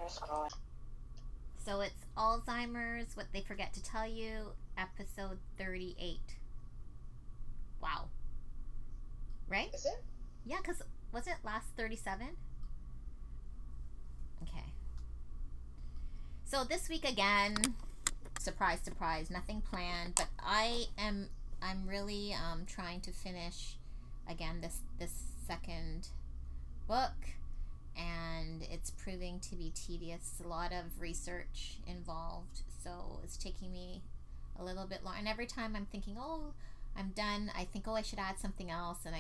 So it's Alzheimer's, What They Forget to Tell You, episode 38. Wow. Right? Is it? Yeah, because was it last 37? Okay. So this week again, surprise, surprise, nothing planned, but I'm really trying to finish again this second book, and it's proving to be tedious. A lot of research involved, so it's taking me a little bit long. And every time I'm thinking, oh, I'm done, I think, oh, I should add something else, and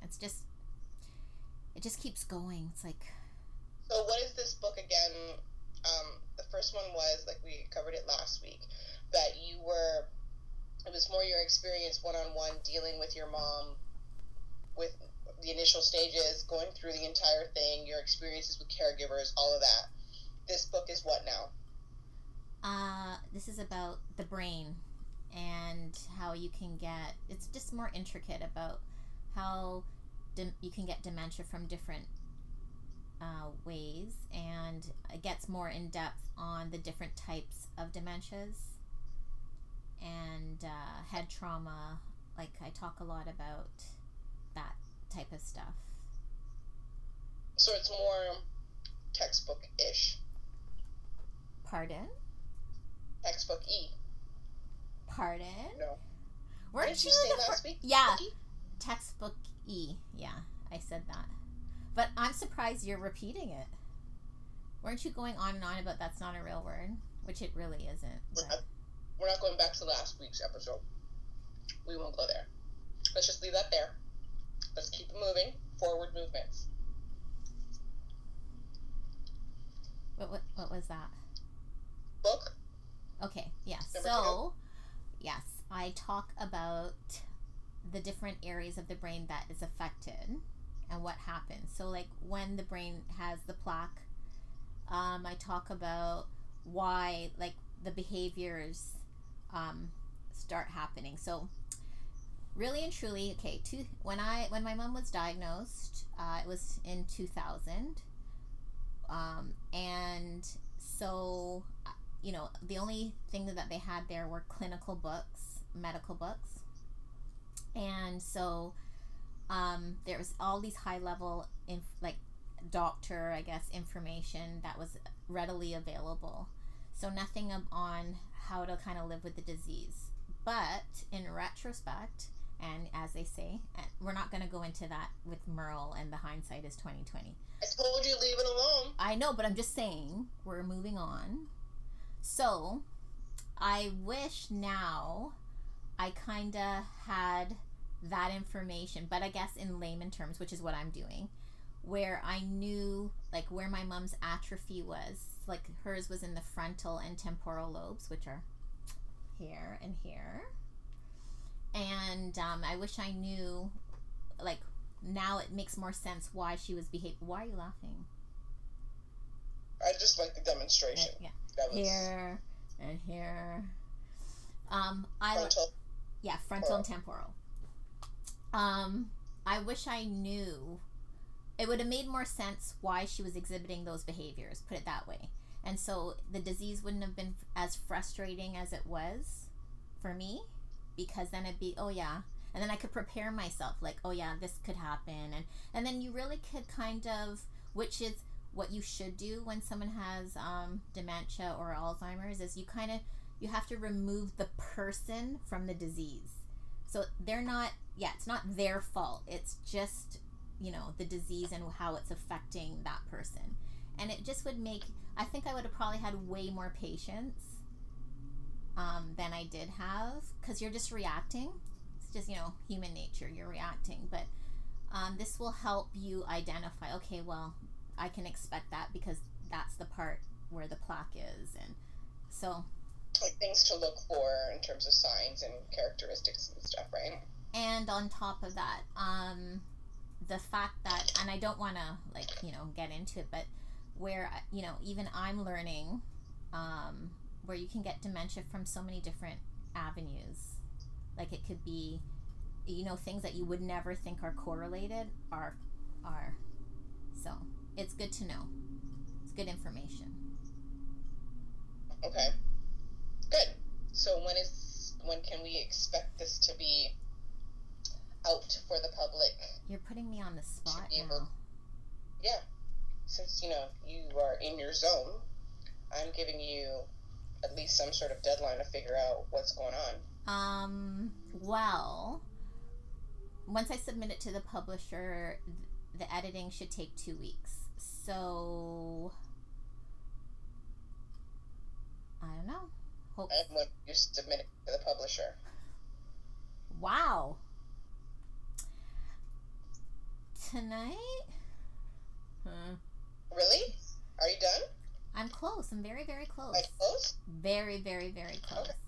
it just keeps going. It's like. So what is this book again? The first one was, like we covered it last week, that it was more your experience one-on-one dealing with your mom, with the initial stages, going through the entire thing, your experiences with caregivers, all of that. This book is what now? This is about the brain and how you can it's just more intricate about how you can get dementia from different ways, and it gets more in depth on the different types of dementias and head trauma. Like, I talk a lot about that type of stuff. So it's more textbook-ish. Pardon? Textbook-y. Pardon? No. Weren't Didn't you say last week? Yeah. Textbook-y. Yeah, I said that. But I'm surprised you're repeating it. Weren't you going on and on about that's not a real word? Which it really isn't. We're not going back to last week's episode. We won't go there. Let's just leave that there. Let's keep it moving. Forward movements. What was that? Book? Okay, yeah. Number so, yes, I talk about the different areas of the brain that is affected and what happens. So, like, when the brain has the plaque, I talk about why, like, the behaviors start happening. So, really and truly, okay, when my mom was diagnosed, it was in 2000, and so, the only thing that they had there were clinical books, medical books, and so there was all these high level doctor, I guess, information that was readily available. So nothing on how to kind of live with the disease. But in retrospect, and as they say, and we're not going to go into that with Merle and the hindsight is 2020. I told you leave it alone. I know, but I'm just saying we're moving on. So I wish now I kind of had that information, but I guess in layman terms, which is what I'm doing, where I knew, like, where my mom's atrophy was. Like, hers was in the frontal and temporal lobes, which are here and here. And I wish I knew, like, now it makes more sense why she was behaving. Why are you laughing? I just like the demonstration. Yeah. That was here and here. frontal. Yeah, frontal and temporal. I wish I knew. It would have made more sense why she was exhibiting those behaviors, put it that way. And so the disease wouldn't have been as frustrating as it was for me, because then it'd be, oh yeah, and then I could prepare myself, like, oh yeah, this could happen, and then you really could kind of, which is what you should do when someone has dementia or Alzheimer's, is you have to remove the person from the disease. So they're not, it's not their fault. It's just, the disease and how it's affecting that person. And it just would make, I think I would have probably had way more patience than I did have, because you're just reacting. It's just, human nature, you're reacting. But this will help you identify, okay, well, I can expect that because that's the part where the plaque is. And so, like, things to look for in terms of signs and characteristics and stuff, right? And on top of that, the fact that, and I don't want to, get into it, but where, even I'm learning where you can get dementia from so many different avenues. Like, it could be, things that you would never think are correlated are. So it's good to know. good information. Okay. Good. So when can we expect this to be out for the public? You're putting me on the spot now. Yeah. Since, you are in your zone, I'm giving you at least some sort of deadline to figure out what's going on. Well, once I submit it to the publisher, the editing should take 2 weeks. So, I don't know. And when you submit it to the publisher? Wow. Tonight? Really? Are you done? I'm close. I'm very, very close. Like close? Very, very, very close. Okay.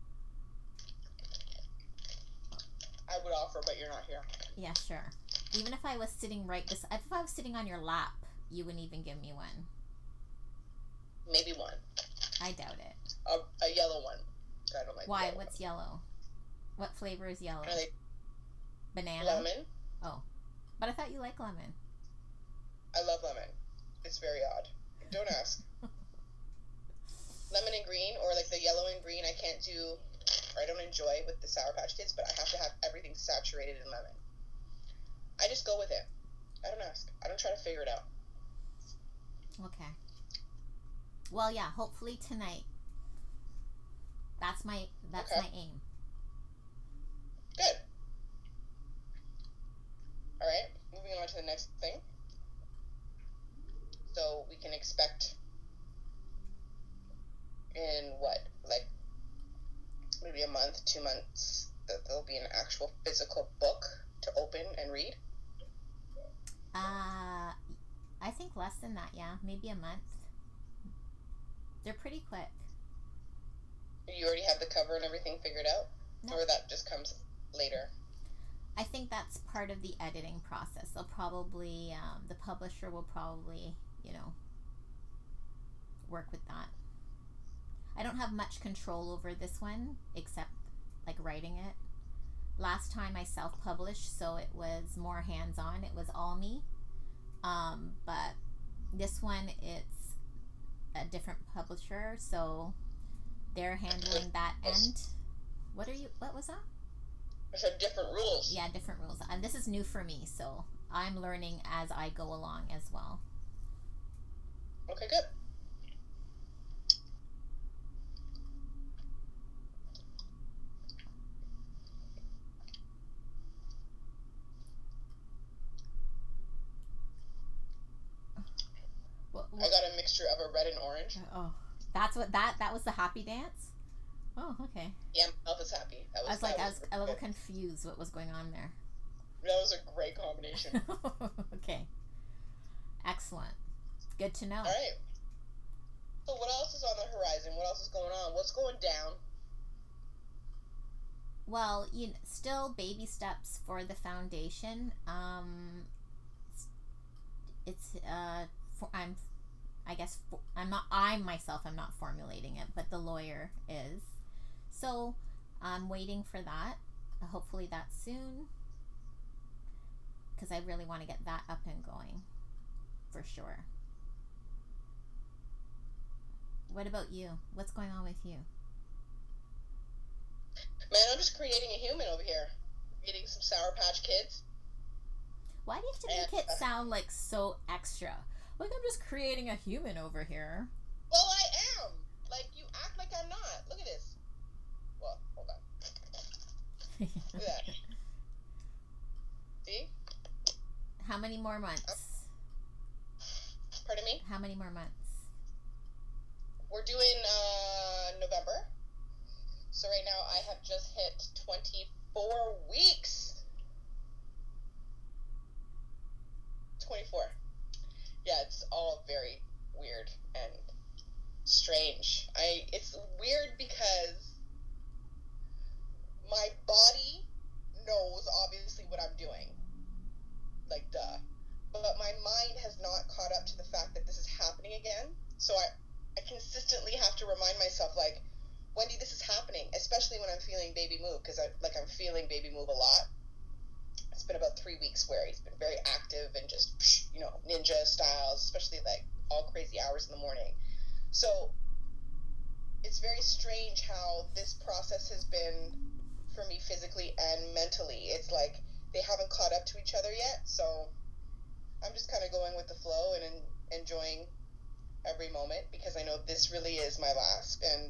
I would offer, but you're not here. Yeah, sure. Even if I was sitting if I was sitting on your lap, you wouldn't even give me one. Maybe one. I doubt it. A yellow one. I don't like. Why? What's yellow? What flavor is yellow? Banana? Lemon. Oh. But I thought you like lemon. I love lemon. It's very odd. Don't ask. Lemon and green, or like the yellow and green, I can't do, or I don't enjoy with the Sour Patch Kids, but I have to have everything saturated in lemon. I just go with it. I don't ask. I don't try to figure it out. Okay. Well, yeah, hopefully tonight. That's my aim. Good. All right, moving on to the next thing. So we can expect in maybe a month, 2 months, that there'll be an actual physical book to open and read? I think less than that, yeah. Maybe a month. They're pretty quick. You already have the cover and everything figured out? No. Or that just comes later? I think that's part of the editing process. They'll probably, the publisher will probably, work with that. I don't have much control over this one, except like writing it. Last time I self-published, so it was more hands-on. It was all me. But this one, it's a different publisher, so they're handling that end. What was that? I said different rules. Yeah, different rules. And this is new for me, so I'm learning as I go along as well. Okay, good. I got a mixture of a red and orange. Oh, that's what that was the happy dance? Oh, okay. Yeah, my mouth is happy. I was a little confused what was going on there. That was a great combination. Okay. Excellent. Good to know. All right. So what else is on the horizon? What else is going on? What's going down? Well, still baby steps for the foundation. I myself am not formulating it, but the lawyer is. So I'm waiting for that. Hopefully that's soon, because I really want to get that up and going for sure. What about you? What's going on with you? Man, I'm just creating a human over here. Eating some Sour Patch Kids. Why do you have to make it sound like so extra? Like I'm just creating a human over here. Well, I am. Like, you act like I'm not. Look at this. Well, hold on. Look at that. See? How many more months? Pardon me? How many more months? We're doing November. So right now I have just hit 24 weeks. 24. Yeah, it's all very weird and strange. It's weird because my body knows obviously what I'm doing. Like, duh. But my mind has not caught up to the fact that this is happening again. So I consistently have to remind myself, like, Wendy, this is happening, especially when I'm feeling baby move, because I'm feeling baby move a lot. It's been about 3 weeks where he's been very active and just, ninja styles, especially like all crazy hours in the morning. So it's very strange how this process has been for me physically and mentally. It's like they haven't caught up to each other yet, so I'm just kind of going with the flow and enjoying every moment, because I know this really is my last. And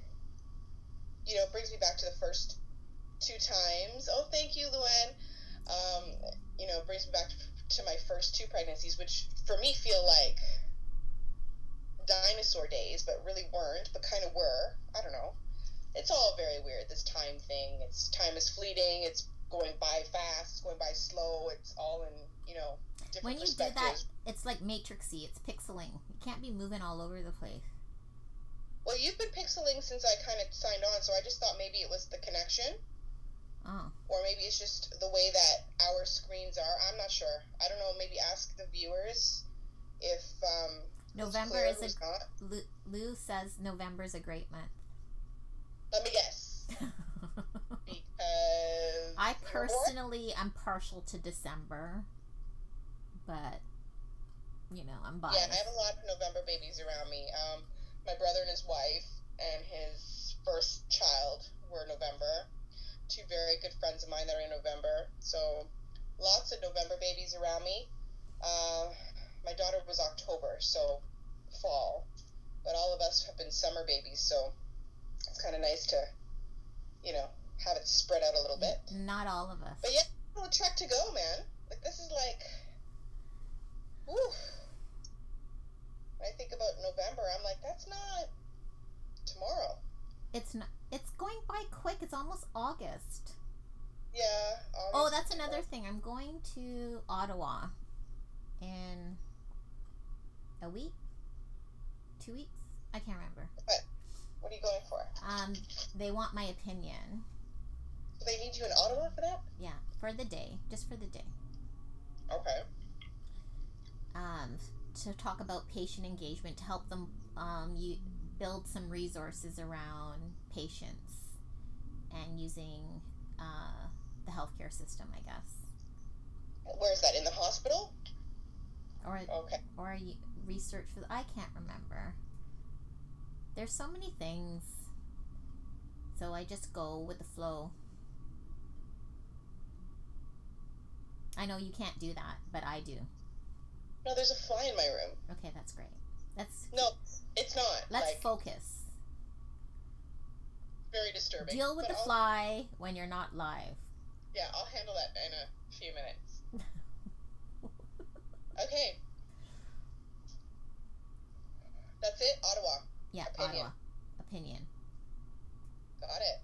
it brings me back to the first 2 times. Oh, thank you, Luann. It brings me back to my first 2 pregnancies, which for me feel like dinosaur days, but really weren't, but kind of were. I don't know. It's all very weird, this time thing. Time is fleeting. It's going by fast. It's going by slow. It's all in, different when you do perspectives. that, it's like matrixy. It's pixeling. You can't be moving all over the place. Well, you've been pixeling since I kind of signed on, so I just thought maybe it was the connection. Oh. Or maybe it's just the way that our screens are. I'm not sure. I don't know. Maybe ask the viewers if November is a... Lou says November's a great month. Let me guess. Because... I personally am partial to December. But, I'm biased. Yeah, I have a lot of November babies around me. My brother and his wife and his first child were November. 2 very good friends of mine that are in November. So, lots of November babies around me. My daughter was October, so fall. But all of us have been summer babies, so it's kind of nice to, have it spread out a little bit. Not all of us. But yeah, a trek to go, man. Like, this is like... Whew. When I think about November, I'm like, that's not tomorrow. It's not. It's going by quick. It's almost August. Yeah. August. Oh, that's another thing. I'm going to Ottawa in a week, 2 weeks. I can't remember. What are you going for? They want my opinion. So they need you in Ottawa for that? Yeah, for the day, just for the day. Okay. To talk about patient engagement, to help them you build some resources around patients and using the healthcare system, I guess. Where is that? In the hospital? Or okay. Or research for... I can't remember. There's so many things. So I just go with the flow. I know you can't do that, but I do. No, there's a fly in my room. Okay, that's great. No, it's not. Let's focus. Very disturbing. Deal with the fly when you're not live. Yeah, I'll handle that in a few minutes. Okay. That's it? Ottawa. Yeah, Opinion. Ottawa. Opinion. Got it.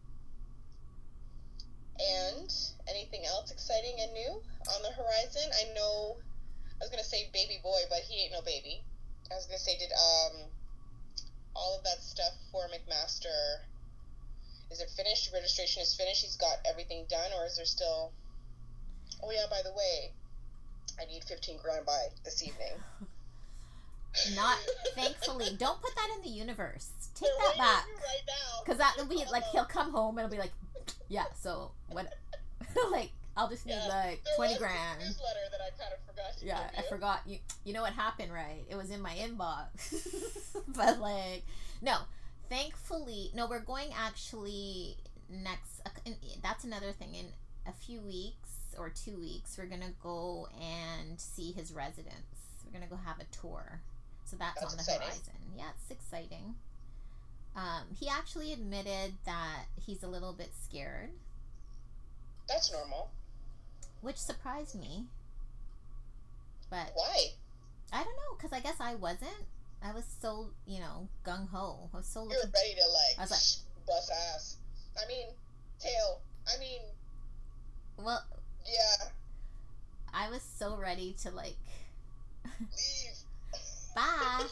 And anything else exciting and new on the horizon? I know... I was going to say baby boy, but he ain't no baby. I was going to say, did all of that stuff for McMaster, is it finished? Registration is finished? He's got everything done, or is there still... Oh, yeah, by the way, I need 15 grand by this evening. Not, thankfully. Don't put that in the universe. Take that back. Right now. Because that will be, like, he'll come home and it'll be like, yeah, so, what... like... I'll just need like 20 grand. Newsletter that I kind of forgot to Yeah, give you. I forgot. You know what happened, right? It was in my inbox. But like, no. Thankfully, no. We're going actually next. That's another thing. In a few weeks or 2 weeks, we're gonna go and see his residence. We're gonna go have a tour. So that's on the horizon. Yeah, it's exciting. He actually admitted that he's a little bit scared. That's normal. Which surprised me. But why? I don't know, because I guess I wasn't. I was so, gung-ho. I was so You're ready to, like, I was like, bust ass. I mean, tail. I mean... Well... Yeah. I was so ready to, like... Leave. Bye.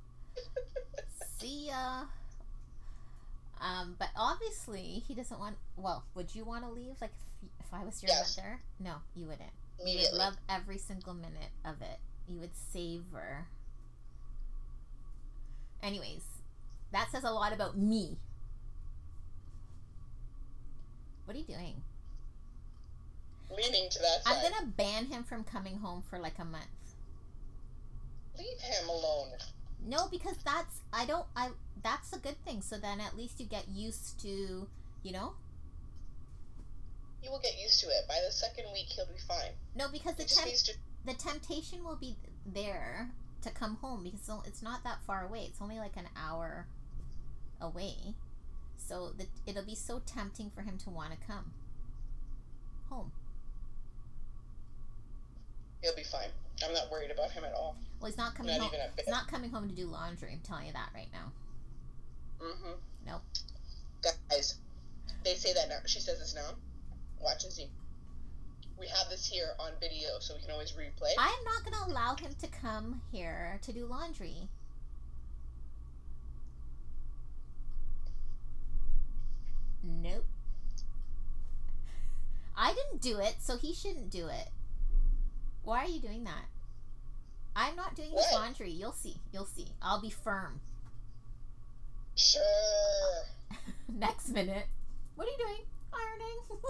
See ya. But obviously, he doesn't want... Well, would you want to leave? Like, if I was your mother? No, you wouldn't. You would love every single minute of it. You would savor. Anyways, that says a lot about me. What are you doing? Leaning to that side. I'm going to ban him from coming home for like a month. leave him alone. No, because that's a good thing. So then at least you get used to, you know. He will get used to it. By the second week, he'll be fine. No, because the temptation will be there to come home, because it's not that far away. It's only like an hour away. So it'll be so tempting for him to want to come home. He'll be fine. I'm not worried about him at all. Well, he's not coming home. He's not coming home to do laundry. I'm telling you that right now. Mm-hmm. Nope. Guys, they say that now. She says this now. Watch and see. We have this here on video, so we can always replay. I am not going to allow him to come here to do laundry. Nope. I didn't do it, so he shouldn't do it. Why are you doing that? I'm not doing his laundry. You'll see. You'll see. I'll be firm. Sure. Next minute. What are you doing? Ironing.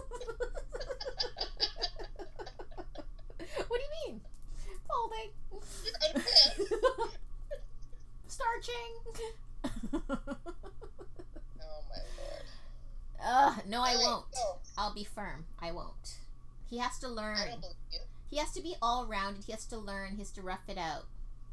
What do you mean? Folding. Starching. Oh my lord. No, I won't. I'll be firm. I won't. He has to learn. I don't believe you. He has to be all rounded. He has to learn. He has to rough it out.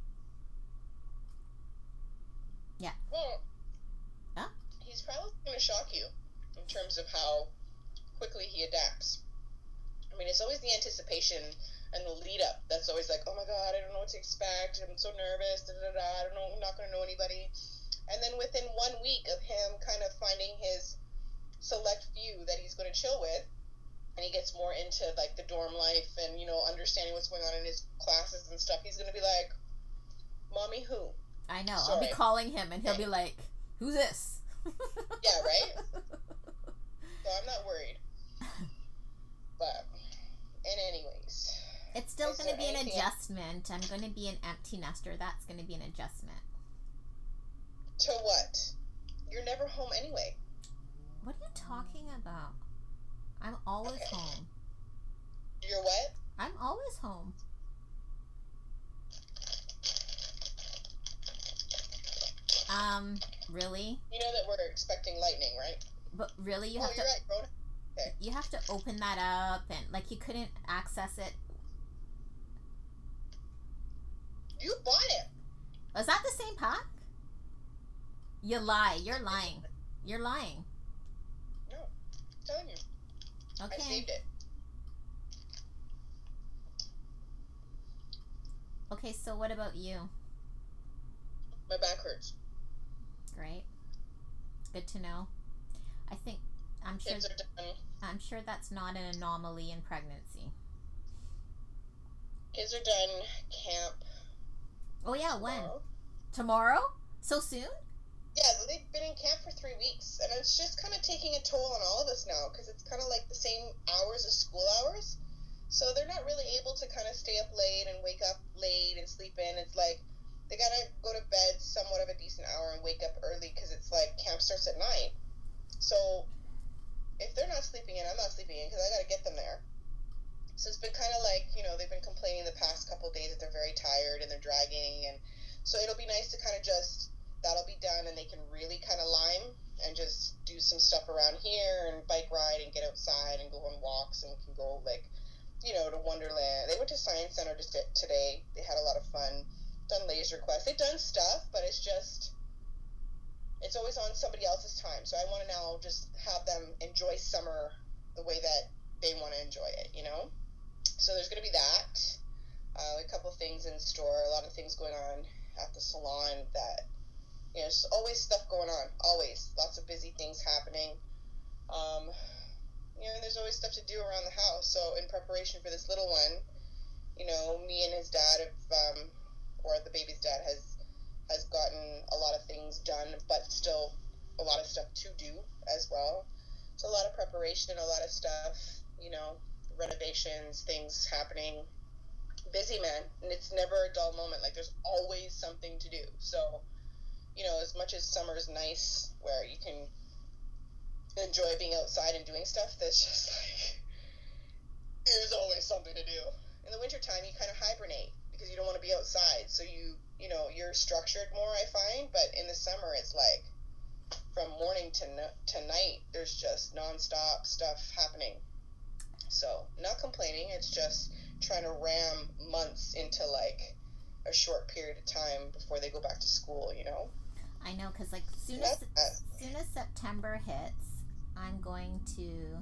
Yeah. Well, huh? He's probably going to shock you in terms of how quickly he adapts. I mean, it's always the anticipation and the lead up that's always like, oh my god, I don't know what to expect. I'm so nervous. I don't know. I'm not going to know anybody. And then within 1 week of him kind of finding his select few that he's going to chill with, and he gets more into like the dorm life and, you know, understanding what's going on in his classes and stuff, he's going to be like, Mommy, who? I know. Sorry. I'll be calling him and he'll be like, who's this? Yeah, right? So I'm not worried. But, and anyways. It's still going to be an adjustment. I'm going to be an empty nester. That's going to be an adjustment. To what? You're never home anyway. What are you talking about? I'm always home. You're what? I'm always home. Really? You know that we're expecting lightning, right? But really, you have to. You're right, bro. Okay. You have to open that up, and like you couldn't access it. You bought it. Was that the same pack? You lie. You're lying. You're lying. No, I'm telling you. Okay. I saved it. Okay, so what about you? My back hurts. Great. Good to know. I'm sure. Kids are done. I'm sure that's not an anomaly in pregnancy. Kids are done camp. Oh yeah, when? Tomorrow? So soon? Yeah, they've been in camp for 3 weeks, and it's just kind of taking a toll on all of us now, because it's kind of like the same hours as school hours. So they're not really able to kind of stay up late and wake up late and sleep in. It's like they gotta go to bed somewhat of a decent hour and wake up early, because it's like camp starts at 9. So if they're not sleeping in, I'm not sleeping in, because I gotta get them there. So it's been kind of like, you know, they've been complaining the past couple of days that they're very tired and they're dragging, and so it'll be nice to kind of just, that'll be done, and they can really kind of lime and just do some stuff around here and bike ride and get outside and go on walks, and can go, like, you know, to Wonderland. They went to Science Center just today. They had a lot of fun. Done Laser Quest. They've done stuff, but it's just, it's always on somebody else's time. So I want to now just have them enjoy summer the way that they want to enjoy it, you know? So there's going to be that. A couple things in store, a lot of things going on at the salon that, you know, there's always stuff going on. Always. Lots of busy things happening. You know, and there's always stuff to do around the house. So in preparation for this little one, you know, me and his dad have, or the baby's dad has gotten a lot of things done, but still a lot of stuff to do as well. So a lot of preparation, a lot of stuff, you know, renovations, things happening. Busy, man. And it's never a dull moment. Like, there's always something to do. So, you know, as much as summer is nice, where you can enjoy being outside and doing stuff, that's just like, there's always something to do. In the wintertime, you kind of hibernate because you don't want to be outside, so you you know, you're structured more, I find, but in the summer it's like from morning to night, there's just nonstop stuff happening. So, not complaining, it's just trying to ram months into like a short period of time before they go back to school, you know? I know, because like soon as September hits, I'm going to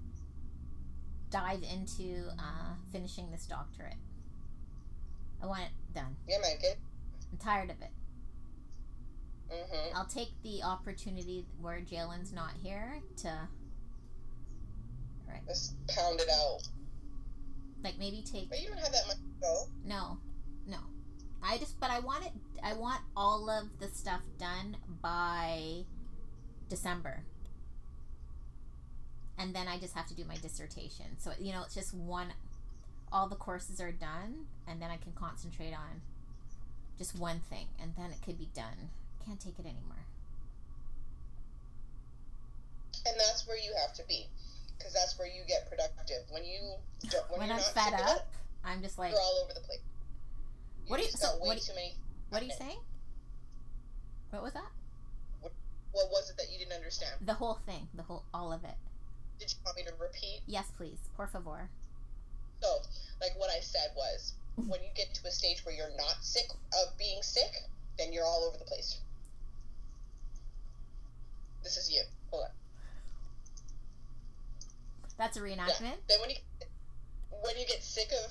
dive into finishing this doctorate. I want it done. Yeah, man, good. I'm tired of it. Mm-hmm. I'll take the opportunity where Jalen's not here to just pound it out. Like maybe take. But you don't have that much to go. No. I want all of the stuff done by December. And then I just have to do my dissertation. So, you know, it's just all the courses are done, and then I can concentrate on just one thing, and then it could be done. Can't take it anymore. And that's where you have to be, because that's where you get productive. When when I'm fed up, I'm just like, you're all over the place. What are you saying? What was that? What was it that you didn't understand? The whole thing, all of it. Did you want me to repeat? Yes, please, por favor. So, like what I said was, when you get to a stage where you're not sick of being sick, then you're all over the place. This is you. Hold on. That's a reenactment? Yeah. Then when you get sick of,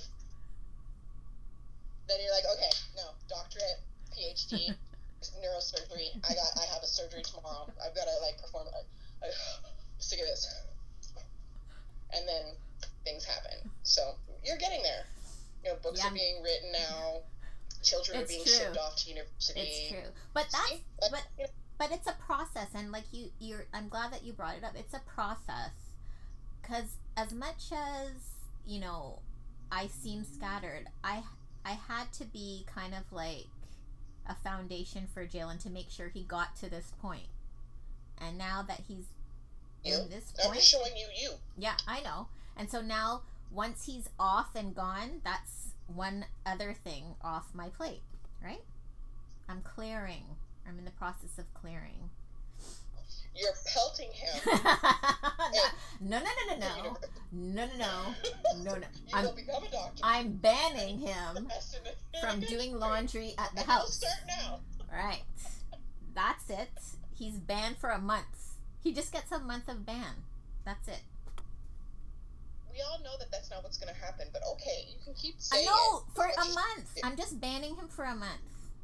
then you're like, okay, no, doctorate, PhD, neurosurgery. I have a surgery tomorrow. I've got to like perform. I'm sick of this. And then things happen. So you're getting there. You know, books are being written now. Children are being shipped off to university. It's true, but but it's a process, and like I'm glad that you brought it up. It's a process, because as much as, you know, I seem scattered, I had to be kind of like a foundation for Jalen to make sure he got to this point. And now that he's in this point, I'm showing you. Yeah, I know. And so now, once he's off and gone, that's one other thing off my plate, right? I'm clearing. I'm in the process of clearing. You're pelting him. No. You will become a doctor. I'm banning him from doing laundry at the house. Start now. Right. That's it. He's banned for a month. He just gets a month of ban. That's it. We all know that that's not what's going to happen, but okay, you can keep saying I know, for a month. I'm just banning him for a month.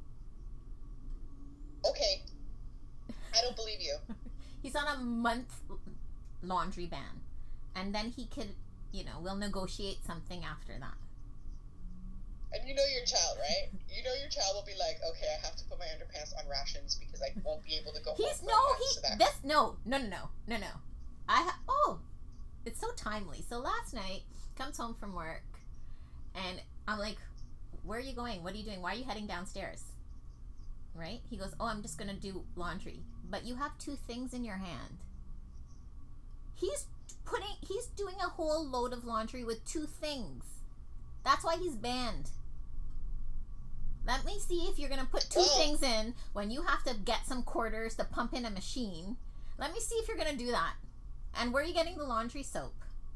Okay. I don't believe you. He's on a month laundry ban. And then he could, you know, we'll negotiate something after that. And you know your child, right? You know your child will be like, okay, I have to put my underpants on rations because I won't be able to go home. No. It's so timely. So last night, comes home from work, and I'm like, where are you going? What are you doing? Why are you heading downstairs? Right? He goes, oh, I'm just going to do laundry. But you have two things in your hand. He's doing a whole load of laundry with two things. That's why he's banned. Let me see if you're going to put two things in when you have to get some quarters to pump in a machine. Let me see if you're going to do that. And where are you getting the laundry soap?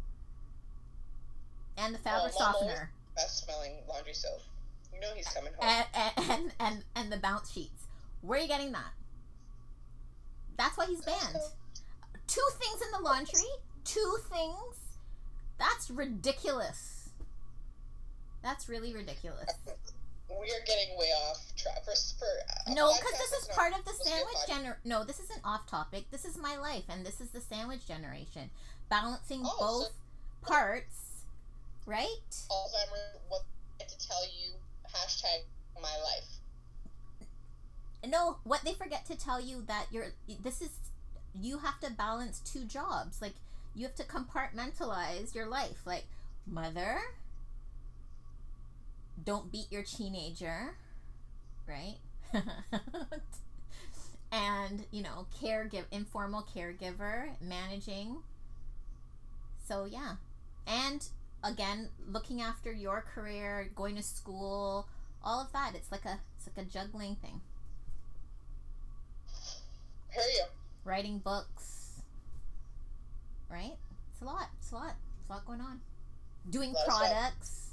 And the fabric softener. Best smelling laundry soap. You know he's coming home. And the bounce sheets. Where are you getting that? That's why he's banned. Two things in the laundry? Two things? That's ridiculous. That's really ridiculous. We are getting way off track. No, because this is part of the sandwich generation. No, this isn't off topic. This is my life, and this is the sandwich generation. Balancing both parts, right? Alzheimer's wanted to tell you, #my life. No, what they forget to tell you that you have to balance two jobs. Like, you have to compartmentalize your life. Like, mother, don't beat your teenager, right? And, you know, informal caregiver, managing. So, yeah. And, again, looking after your career, going to school, all of that. It's It's like a juggling thing. Hear you. Writing books. Right? It's a lot. It's a lot going on. Doing products.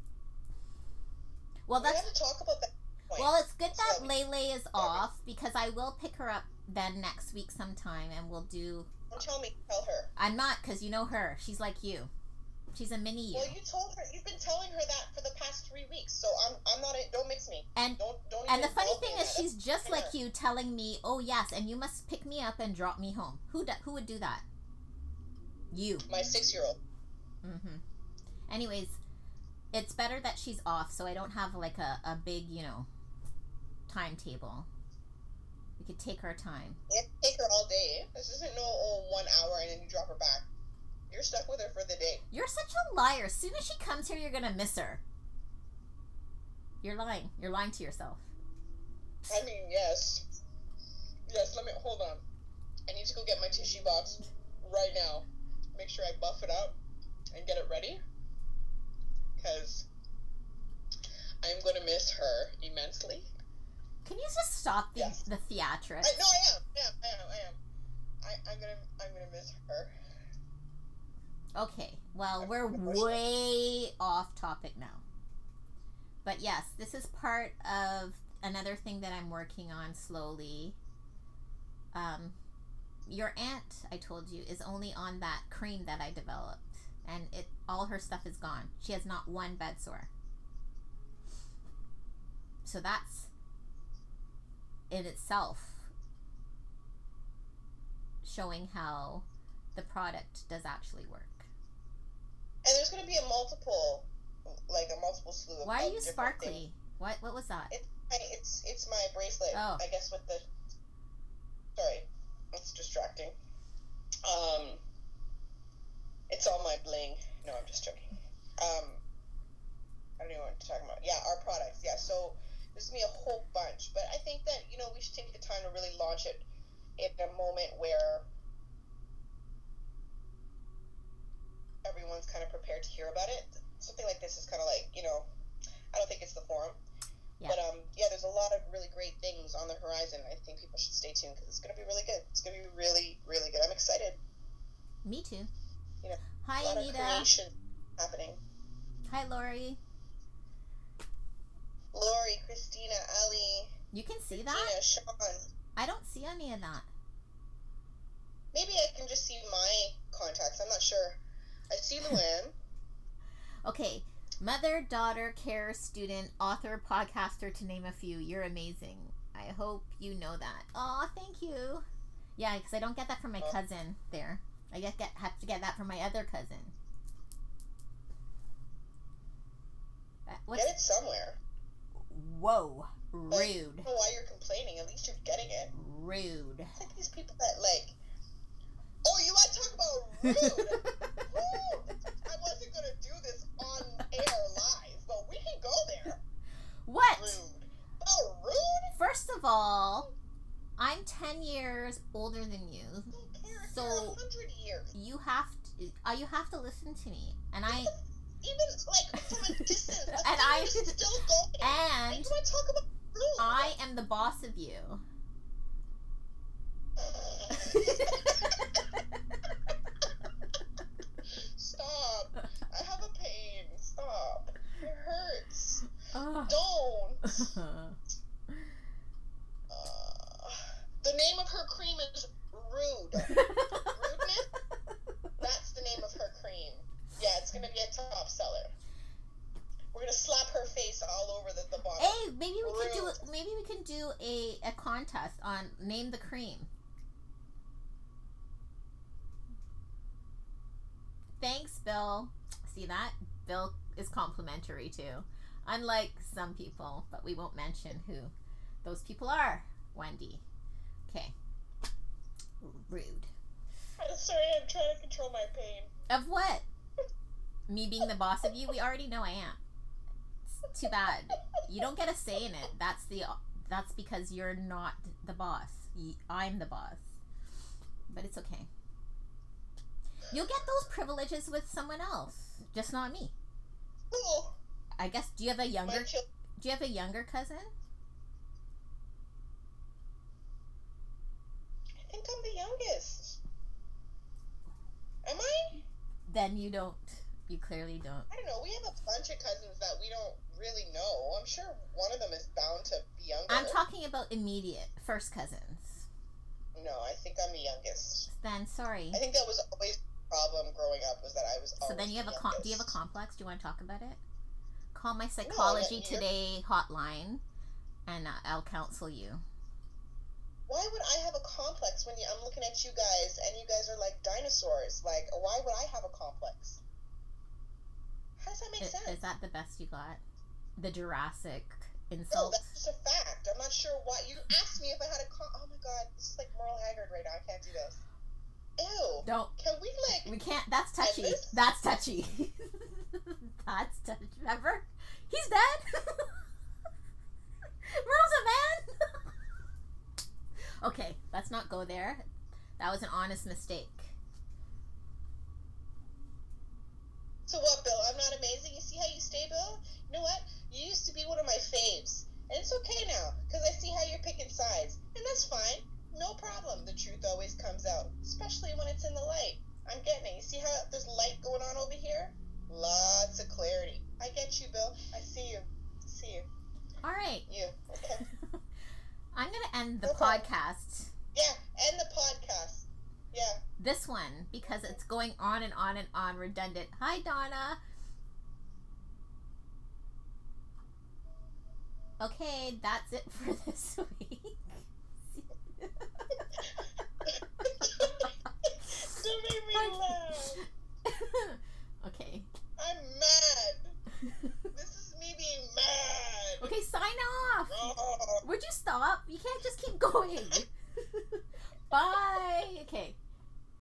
Well, we have to talk about that point. Well, it's good that Lele is off because I will pick her up then next week sometime and we'll do... Don't tell me. Tell her. I'm not, because you know her. She's like you. She's a mini you. Well, you told her. You've been telling her that for the past 3 weeks. So I'm not. Don't mix me. And don't and the funny thing is, she's just like you, telling me, "Oh yes, and you must pick me up and drop me home." Who would do that? You. My 6-year-old. Mm-hmm. Anyways, it's better that she's off, so I don't have like a big, timetable. We could take our time. Yeah, take her all day. This isn't no 1 hour and then you drop her back. You're stuck with her for the day. You're such a liar. As soon as she comes here, you're gonna miss her. You're lying. You're lying to yourself. I mean, yes. Yes, hold on. I need to go get my tissue box right now. Make sure I buff it up and get it ready. Because I'm going to miss her immensely. Can you just stop the theatrics? No, I am. I'm gonna miss her. Okay, well, we're way off topic now. But yes, this is part of another thing that I'm working on slowly. Your aunt, I told you, is only on that cream that I developed. And all her stuff is gone. She has not one bed sore. So that's in itself showing how the product does actually work. And there's going to be a multiple slew of... Why are you sparkly? What was that? It's my bracelet. Oh. I guess with the... Sorry. It's distracting. It's all my bling. No, I'm just joking. I don't even know what to talk about. Yeah, our products. Yeah, so there's going to be a whole bunch. But I think that, we should take the time to really launch it in a moment where everyone's kind of prepared to hear about it. Something like this is kind of like, I don't think it's the forum. Yeah. But, there's a lot of really great things on the horizon. I think people should stay tuned because it's going to be really good. It's going to be really, really good. I'm excited. Me too. Hi, a lot Anita. Of creation happening. Hi, Lori. Lori, Christina, Ali. You can see Regina, that? Sean. I don't see any of that. Maybe I can just see my contacts. I'm not sure. I see Luann. Okay. Mother, daughter, care, student, author, podcaster, to name a few. You're amazing. I hope you know that. Aw, thank you. Yeah, because I don't get that from my cousin there. I have to get that from my other cousin. Get it somewhere. Whoa. Rude. But I don't know why you're complaining. At least you're getting it. Rude. It's like these people that oh, you want to talk about rude? I wasn't going to do this on air live, but we can go there. What? Rude. Oh, rude? First of all, I'm 10 years older than you. I don't care if so you're 100 years. You have to listen to me. And I... Even, from a distance, and I... still going. And you want to talk about rude? I am the boss of you. Stop. I have a pain. Stop. It hurts. Oh. Don't. The name of her cream is Rude. Rudeness? That's the name of her cream. Yeah, it's going to be a top seller. We're going to slap her face all over the bottle. Hey, maybe we can do a contest on name the cream. Thanks, Bill. See that? Bill is complimentary too. Unlike some people, but we won't mention who those people are. Wendy. Okay. Rude. I'm sorry, I'm trying to control my pain. Of what? Me being the boss of you? We already know I am. It's too bad. You don't get a say in it. That's because you're not the boss. I'm the boss. But it's okay. You'll get those privileges with someone else, just not me. Oh. I guess. Do you have a younger cousin? youngest. Am I? Then you don't. You clearly don't. I don't know. We have a bunch of cousins that we don't really know. I'm sure one of them is bound to be younger. I'm talking about immediate first cousins. No, I think I'm the youngest. Then sorry. I think that was always the problem growing up, was that I was always So then you have the do you have a complex? Do you want to talk about it? Call my No, Psychology you're- Today hotline, and I'll counsel you. Why would I have a complex when I'm looking at you guys and you guys are like dinosaurs? Like, why would I have a complex? How does that make sense? Is that the best you got? The Jurassic No, insult? that's just a fact. I'm not sure why. You asked me if I had a oh my god, this is like Merle Haggard right now. I can't do this. Ew. Don't. Can we like... We can't. That's touchy. this? That's touchy. That's touchy. Remember? He's dead. Merle's a man. Okay, let's not go there. That was an honest mistake. So what, Bill? I'm not amazing? You see how you stay, Bill? You know what? You used to be one of my faves. And it's okay now, because I see how you're picking sides. And that's fine. No problem. The truth always comes out, especially when it's in the light. I'm getting it. You see how there's light going on over here? Lots of clarity. I get you, Bill. I see you. See you. All right. You. Okay. I'm going to end the No problem. podcast. Yeah, end the podcast. Yeah. This one, because it's going on and on and on, redundant. Hi, Donna. Okay, that's it for this week. Don't make me laugh. Okay. I'm mad. This is me being mad. Okay, sign off. Oh. Would you stop? You can't just keep going. Bye. Okay.